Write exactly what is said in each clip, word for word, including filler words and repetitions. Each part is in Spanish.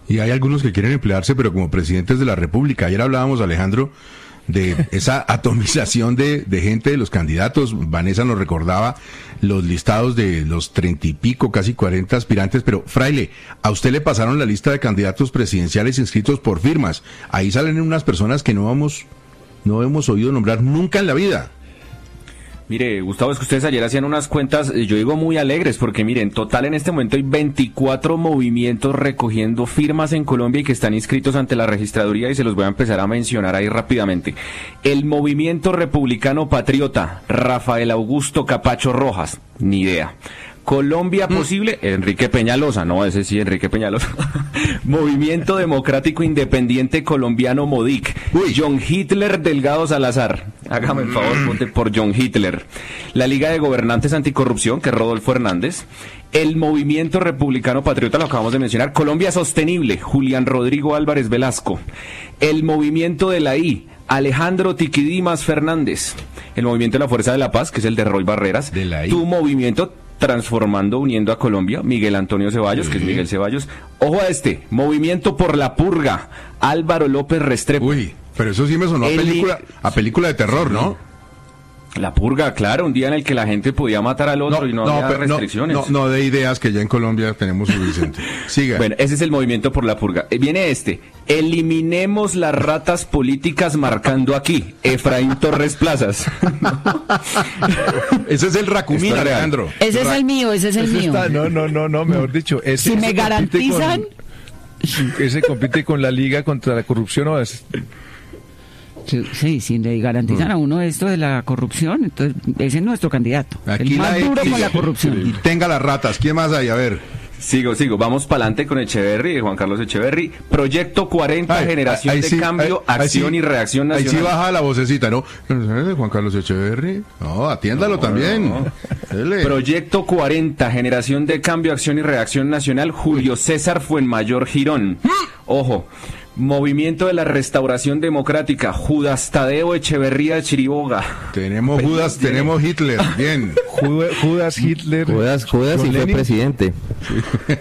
Y hay algunos que quieren emplearse, pero como presidentes de la República. Ayer hablábamos, Alejandro, de esa atomización de, de gente de los candidatos. Vanessa nos recordaba los listados de los treinta y pico, casi cuarenta aspirantes, pero Fraile, a usted le pasaron la lista de candidatos presidenciales inscritos por firmas. Ahí salen unas personas que no vamos, no hemos oído nombrar nunca en la vida. Mire, Gustavo, es que ustedes ayer hacían unas cuentas, yo digo muy alegres, porque miren, en total en este momento hay veinticuatro movimientos recogiendo firmas en Colombia y que están inscritos ante la registraduría, y se los voy a empezar a mencionar ahí rápidamente. El Movimiento Republicano Patriota, Rafael Augusto Capacho Rojas, ni idea. Colombia Posible, Enrique Peñalosa, no, ese sí, Enrique Peñalosa. Movimiento Democrático Independiente Colombiano Modic. Uy. John Hitler Delgado Salazar. Hágame el favor, ponte por John Hitler. La Liga de Gobernantes Anticorrupción, que es Rodolfo Hernández. El Movimiento Republicano Patriota, lo acabamos de mencionar. Colombia Sostenible, Julián Rodrigo Álvarez Velasco. El Movimiento de la I, Alejandro Tiquidimas Fernández. El Movimiento de la Fuerza de la Paz, que es el de Roy Barreras. De la I. Tu Movimiento Transformando, Uniendo a Colombia, Miguel Antonio Ceballos, sí. que es Miguel Ceballos. Ojo a este, Movimiento por la Purga, Álvaro López Restrepo. Uy, pero eso sí me sonó a película, a película de terror, ¿no? La Purga, claro, un día en el que la gente podía matar al otro no, y no, no había pero restricciones. No, no, no de ideas, que ya en Colombia tenemos suficiente. Siga. Bueno, ese es el Movimiento por la Purga. Eh, viene este, eliminemos las ratas políticas marcando aquí, Efraín Torres Plazas. Ese es el Racumín, Alejandro. Ese es el mío, ese es el ese mío. Está, no, no, no, no, mejor dicho. Ese, si me ese garantizan... Con, ese compite con la Liga contra la Corrupción, ¿no? Es, Sí, sí, si le garantizan a uno esto de la corrupción, entonces ese es nuestro candidato. Aquí el más la duro X, con la corrupción. Y tenga las ratas. ¿Quién más hay? A ver. Sigo, sigo. Vamos para adelante con Echeverry, Juan Carlos Echeverry. Proyecto cuarenta, ay, generación ahí de sí, cambio, ahí, acción ahí sí, y reacción nacional. Ahí sí baja la vocecita, ¿no? Juan Carlos Echeverry. No, atiéndalo no, también. No. Proyecto cuarenta, generación de cambio, acción y reacción nacional, Julio César Fuenmayor Girón. Ojo. Movimiento de la Restauración Democrática, Judas Tadeo Echeverría Chiriboga. Tenemos Judas, tenemos Hitler, bien. Judas, Hitler. Judas, Judas sí fue presidente. Sí.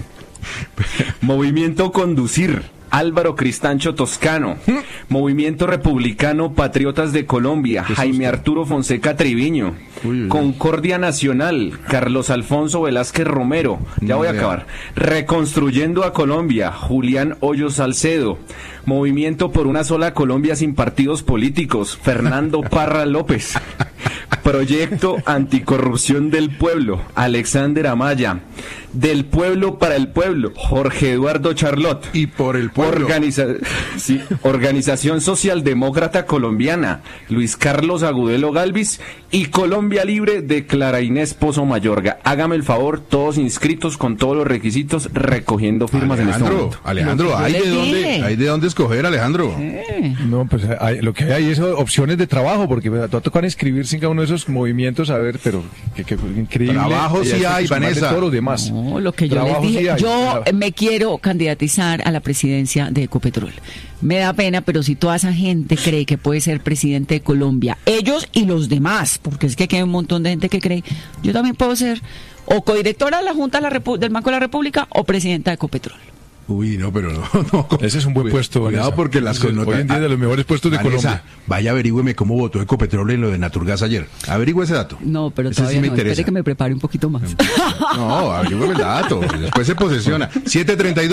Movimiento Conducir, Álvaro Cristancho Toscano. Movimiento Republicano Patriotas de Colombia, Jaime Arturo Fonseca Triviño. Uy, uy, Concordia Nacional, Carlos Alfonso Velázquez Romero. Ya voy a acabar. Reconstruyendo a Colombia, Julián Hoyos Salcedo. Movimiento por una sola Colombia sin partidos políticos, Fernando Parra López. Proyecto Anticorrupción del Pueblo, Alexander Amaya. Del Pueblo para el Pueblo, Jorge Eduardo Charlot. Y por el pueblo. Organiza... sí. Organización Socialdemócrata Colombiana, Luis Carlos Agudelo Galvis. Y Colombia Libre de Clara Inés Pozo Mayorga. Hágame el favor, todos inscritos con todos los requisitos, recogiendo firmas Alejandro, en este momento. Alejandro, ¿hay de, dónde, ¿hay de dónde escoger, Alejandro? Sí. No, pues hay, lo que hay es opciones de trabajo, porque me va a tocar inscribirse en cada uno de esos movimientos, a ver, pero que, que increíble. Trabajo sí hay, Vanessa. Todos los demás. No, lo que yo Trabajo les dije, sí hay, yo claro. me quiero candidatizar a la presidencia de Ecopetrol. Me da pena, pero si toda esa gente cree que puede ser presidente de Colombia, ellos y los demás, porque es que aquí hay un montón de gente que cree, yo también puedo ser o codirectora de la Junta de la Repu- del Banco de la República o presidenta de Ecopetrol. Uy, no, pero no, no. Ese es un buen puesto, Cuidado, Vanessa. porque las connotaciones. Hoy en día de los mejores puestos de Vanessa, Colombia. Vaya, averígüeme cómo votó Ecopetrol en lo de Naturgas ayer. Averigüe ese dato. No, pero ese todavía sí me no. interesa. Espere que me prepare un poquito más. No, averigüe el dato. Después se posesiona. siete treinta y dos